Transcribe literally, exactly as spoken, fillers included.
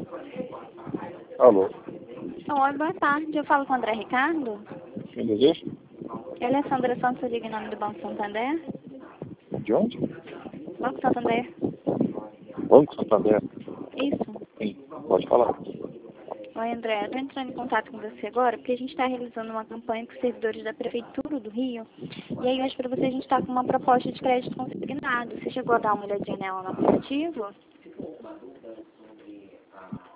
Alô? Oi, boa tarde. Eu falo com o André Ricardo. Quem deseja? Ele é Sandra Santos, eu ligo em nome do Banco Santander. De onde? Banco Santander. Banco Santander. Isso. Sim, pode falar. Oi, André. Eu estou entrando em contato com você agora porque a gente está realizando uma campanha com os servidores da Prefeitura do Rio. E aí, hoje, para você, a gente está com uma proposta de crédito consignado. Você chegou a dar uma olhadinha nela no aplicativo?